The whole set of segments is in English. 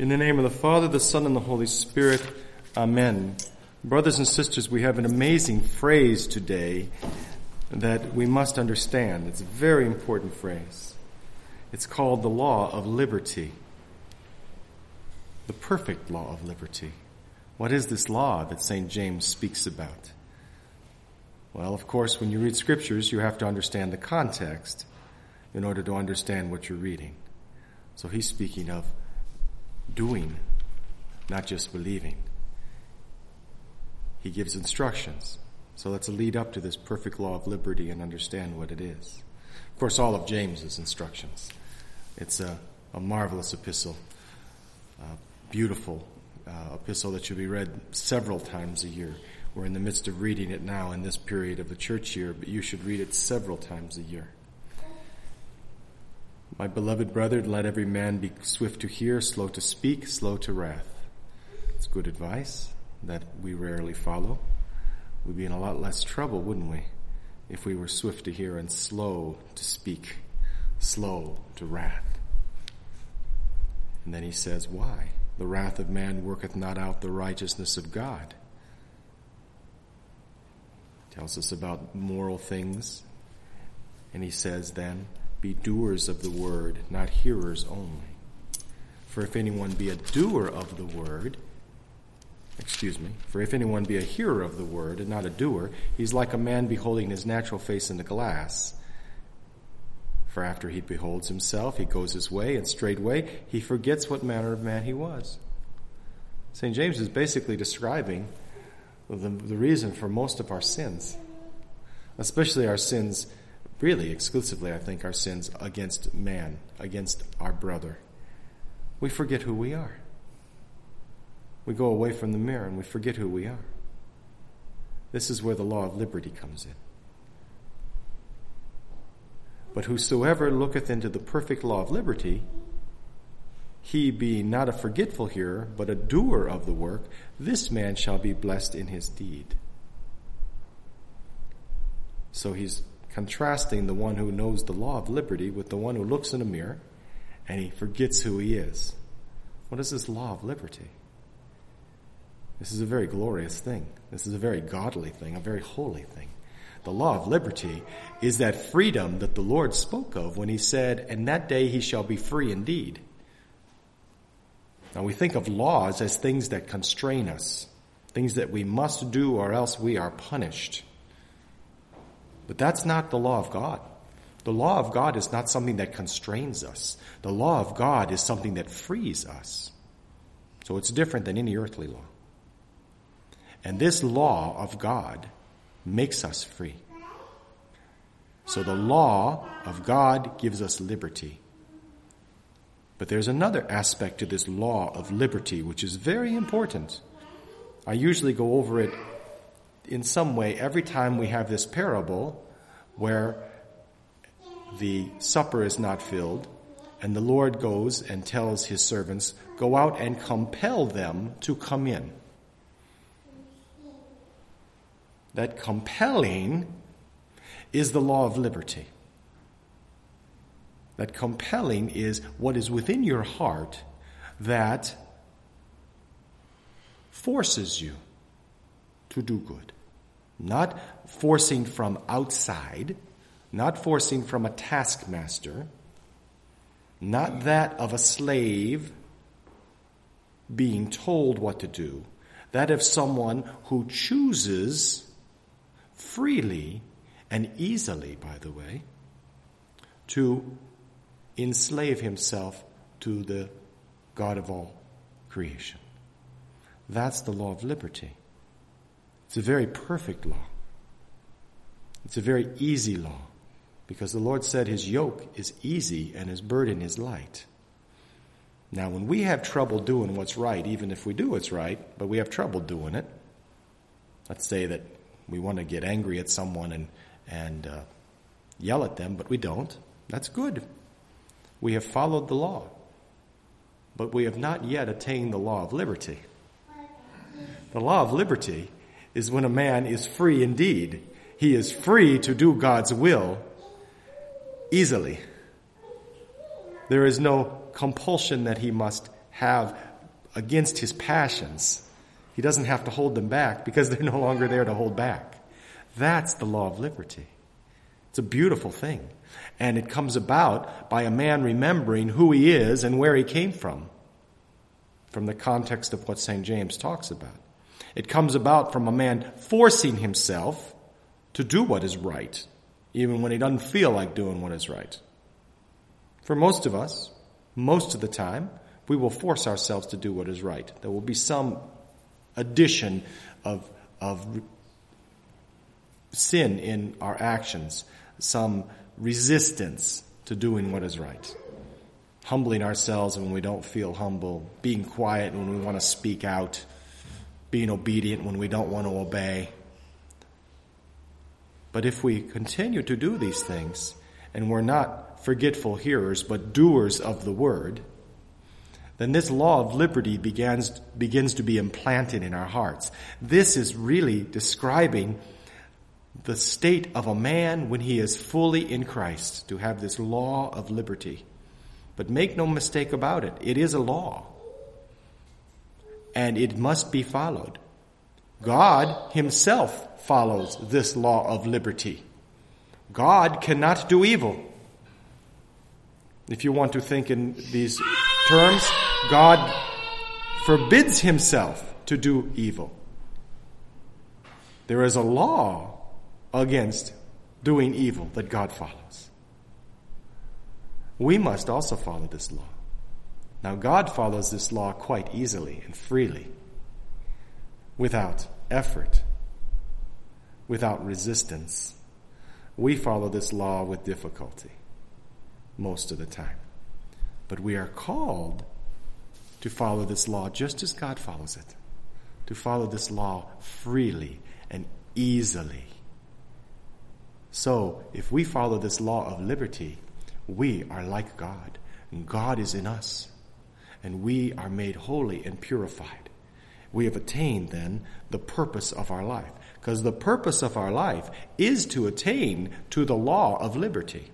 In the name of the Father, the Son, and the Holy Spirit. Amen. Brothers and sisters, we have an amazing phrase today that we must understand. It's a very important phrase. It's called the law of liberty. The perfect law of liberty. What is this law that St. James speaks about? Well, of course, when you read scriptures, you have to understand the context in order to understand what you're reading. So he's speaking of doing, not just believing. He gives instructions. So let's lead up to this perfect law of liberty and understand what it is. Of course, all of James's instructions. It's a marvelous epistle, beautiful epistle that should be read several times a year. We're in the midst of reading it now in this period of the church year, but you should read it several times a year. My beloved brethren, let every man be swift to hear, slow to speak, slow to wrath. It's good advice that we rarely follow. We'd be in a lot less trouble, wouldn't we, if we were swift to hear and slow to speak, slow to wrath. And then he says, why? The wrath of man worketh not out the righteousness of God. Tells us about moral things. And he says then, be doers of the word, not hearers only. For if anyone be a doer of the word, for if anyone be a hearer of the word and not a doer, he's like a man beholding his natural face in the glass. For after he beholds himself, he goes his way, and straightway he forgets what manner of man he was. St. James is basically describing the reason for most of our sins, especially our sins, really exclusively, I think, our sins against man, against our brother. We forget who we are. We go away from the mirror and we forget who we are. This is where the law of liberty comes in. But whosoever looketh into the perfect law of liberty, he being not a forgetful hearer, but a doer of the work, this man shall be blessed in his deed. So he's contrasting the one who knows the law of liberty with the one who looks in a mirror and he forgets who he is. What is this law of liberty? This is a very glorious thing. This is a very godly thing, a very holy thing. The law of liberty is that freedom that the Lord spoke of when he said, "And that day he shall be free indeed." Now we think of laws as things that constrain us, things that we must do or else we are punished. But that's not the law of God. The law of God is not something that constrains us. The law of God is something that frees us. So it's different than any earthly law. And this law of God makes us free. So the law of God gives us liberty. But there's another aspect to this law of liberty which is very important. I usually go over it in some way every time we have this parable where the supper is not filled and the Lord goes and tells his servants, go out and compel them to come in. That compelling is the law of liberty. That compelling is what is within your heart that forces you to do good. Not forcing from outside, not forcing from a taskmaster, not that of a slave being told what to do, that of someone who chooses freely and easily, by the way, to enslave himself to the God of all creation. That's the law of liberty. It's a very perfect law. It's a very easy law because the Lord said his yoke is easy and his burden is light. Now, when we have trouble doing what's right, even if we do what's right, but we have trouble doing it, let's say that we want to get angry at someone and yell at them, but we don't. That's good. We have followed the law, but we have not yet attained the law of liberty. The law of liberty is when a man is free indeed. He is free to do God's will easily. There is no compulsion that he must have against his passions. He doesn't have to hold them back because they're no longer there to hold back. That's the law of liberty. It's a beautiful thing. And it comes about by a man remembering who he is and where he came from the context of what St. James talks about. It comes about from a man forcing himself to do what is right, even when he doesn't feel like doing what is right. For most of us, most of the time, we will force ourselves to do what is right. There will be some addition of sin in our actions, some resistance to doing what is right. Humbling ourselves when we don't feel humble, being quiet when we want to speak out, being obedient when we don't want to obey. But if we continue to do these things, and we're not forgetful hearers, but doers of the word, then this law of liberty begins to be implanted in our hearts. This is really describing the state of a man when he is fully in Christ, to have this law of liberty. But make no mistake about it, it is a law. And it must be followed. God himself follows this law of liberty. God cannot do evil. If you want to think in these terms, God forbids himself to do evil. There is a law against doing evil that God follows. We must also follow this law. Now, God follows this law quite easily and freely, without effort, without resistance. We follow this law with difficulty most of the time. But we are called to follow this law just as God follows it, to follow this law freely and easily. So, if we follow this law of liberty, we are like God, and God is in us, and we are made holy and purified. We have attained, then, the purpose of our life, because the purpose of our life is to attain to the law of liberty.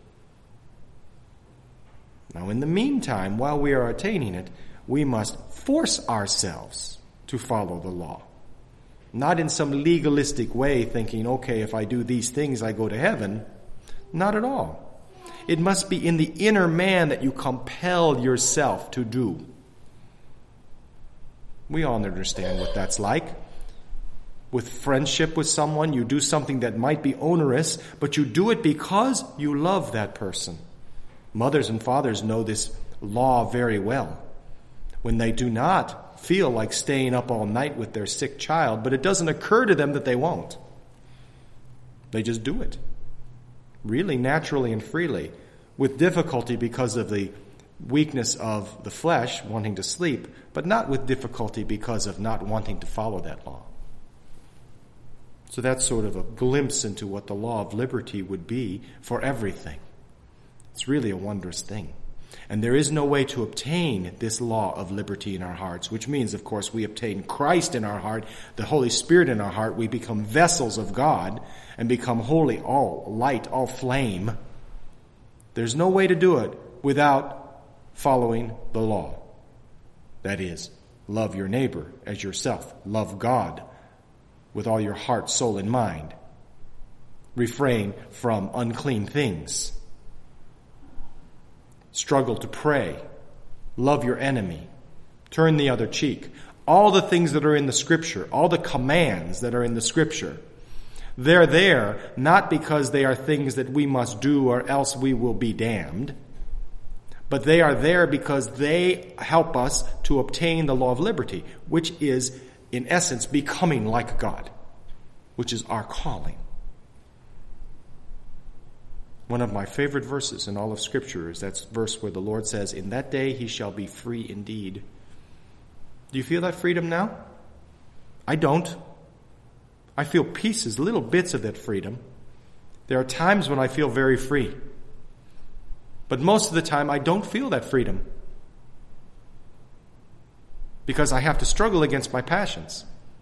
Now, in the meantime, while we are attaining it, we must force ourselves to follow the law. Not in some legalistic way thinking, okay, if I do these things, I go to heaven. Not at all. It must be in the inner man that you compel yourself to do. We all understand what that's like. With friendship with someone, you do something that might be onerous, but you do it because you love that person. Mothers and fathers know this law very well. When they do not feel like staying up all night with their sick child, but it doesn't occur to them that they won't. They just do it. Really naturally and freely, with difficulty because of the weakness of the flesh, wanting to sleep, but not with difficulty because of not wanting to follow that law. So that's sort of a glimpse into what the law of liberty would be for everything. It's really a wondrous thing. And there is no way to obtain this law of liberty in our hearts, which means, of course, we obtain Christ in our heart, the Holy Spirit in our heart. We become vessels of God and become holy, all light, all flame. There's no way to do it without following the law. That is, love your neighbor as yourself. Love God with all your heart, soul, and mind. Refrain from unclean things. Struggle to pray. Love your enemy. Turn the other cheek. All the things that are in the Scripture, all the commands that are in the Scripture, they're there not because they are things that we must do or else we will be damned, but they are there because they help us to obtain the law of liberty, which is, in essence, becoming like God, which is our calling. One of my favorite verses in all of Scripture is that verse where the Lord says, "In that day he shall be free indeed." Do you feel that freedom now? I don't. I feel pieces, little bits of that freedom. There are times when I feel very free. But most of the time I don't feel that freedom. Because I have to struggle against my passions.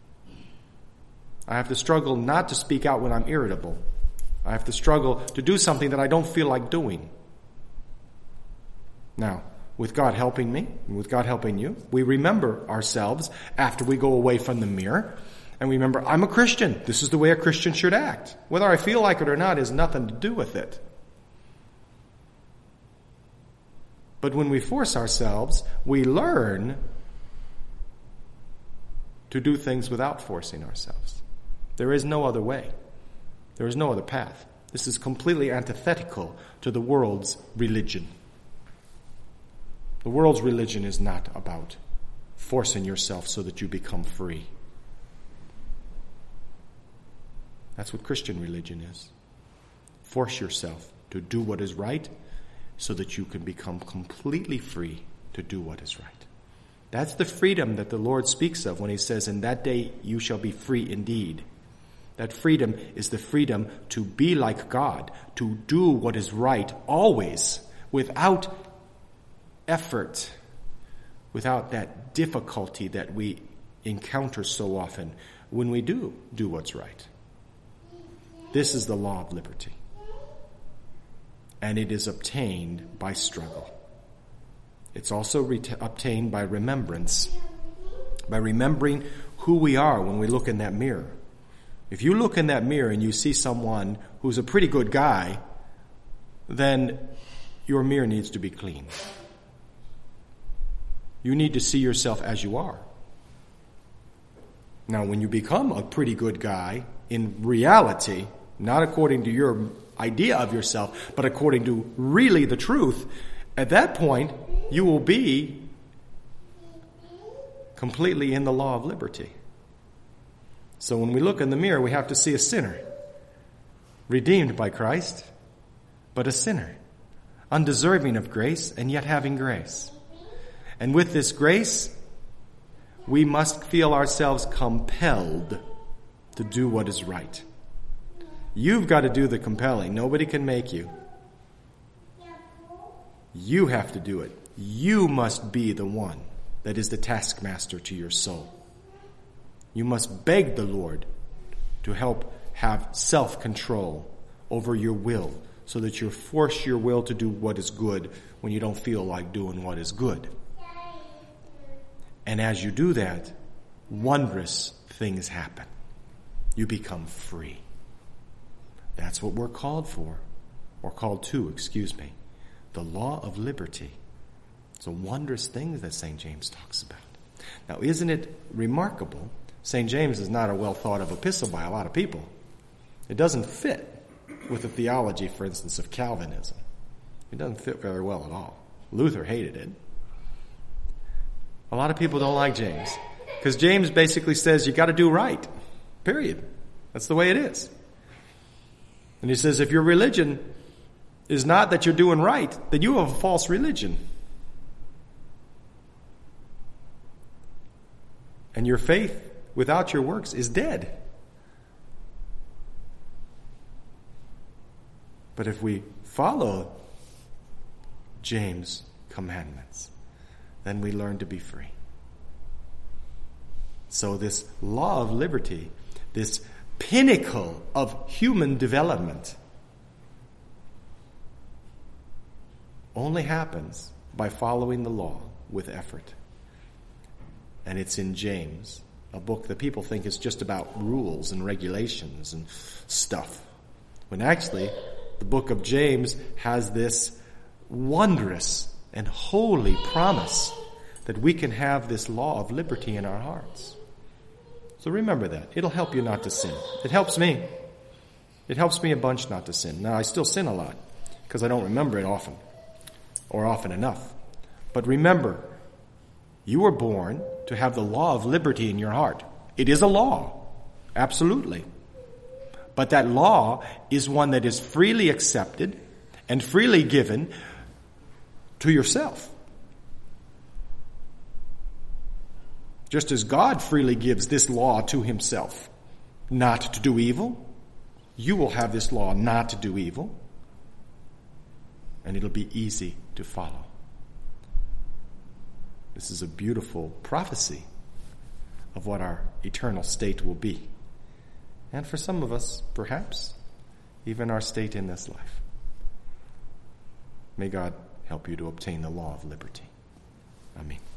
I have to struggle not to speak out when I'm irritable. I have to struggle to do something that I don't feel like doing. Now, with God helping me, and with God helping you. We remember ourselves after we go away from the mirror, and we remember, I'm a Christian. This is the way a Christian should act. Whether I feel like it or not has nothing to do with it. But when we force ourselves, we learn to do things without forcing ourselves. There is no other way. There is no other path. This is completely antithetical to the world's religion. The world's religion is not about forcing yourself so that you become free. That's what Christian religion is. Force yourself to do what is right so that you can become completely free to do what is right. That's the freedom that the Lord speaks of when he says, in that day you shall be free indeed. That freedom is the freedom to be like God, to do what is right always, without effort, without that difficulty that we encounter so often when we do what's right. This is the law of liberty. And it is obtained by struggle. It's also obtained by remembrance, by remembering who we are when we look in that mirror. If you look in that mirror and you see someone who's a pretty good guy, then your mirror needs to be clean. You need to see yourself as you are. Now, when you become a pretty good guy, in reality, not according to your idea of yourself, but according to really the truth, at that point, you will be completely in the law of liberty. So when we look in the mirror, we have to see a sinner, redeemed by Christ, but a sinner, undeserving of grace and yet having grace. And with this grace, we must feel ourselves compelled to do what is right. You've got to do the compelling. Nobody can make you. You have to do it. You must be the one that is the taskmaster to your soul. You must beg the Lord to help have self-control over your will so that you force your will to do what is good when you don't feel like doing what is good. And as you do that, wondrous things happen. You become free. That's what we're called for, or called to, the law of liberty. It's a wondrous thing that St. James talks about. Now, isn't it remarkable? St. James is not a well thought of epistle by a lot of people. It doesn't fit with the theology, for instance, of Calvinism. It doesn't fit very well at all. Luther hated it. A lot of people don't like James, because James basically says you got to do right, period. That's the way it is. And he says if your religion is not that you're doing right, then you have a false religion. And your faith without your works is dead. But if we follow James' commandments, then we learn to be free. So this law of liberty, this pinnacle of human development, only happens by following the law with effort. And it's in James, a book that people think is just about rules and regulations and stuff. When actually, the book of James has this wondrous and holy promise that we can have this law of liberty in our hearts. So remember that. It'll help you not to sin. It helps me. It helps me a bunch not to sin. Now, I still sin a lot because I don't remember it often or often enough. But remember, you were born to have the law of liberty in your heart. It is a law. Absolutely. But that law is one that is freely accepted and freely given to yourself. Just as God freely gives this law to himself, not to do evil, you will have this law not to do evil, and it'll be easy to follow. This is a beautiful prophecy of what our eternal state will be. And for some of us, perhaps, even our state in this life. May God help you to obtain the law of liberty. Amen.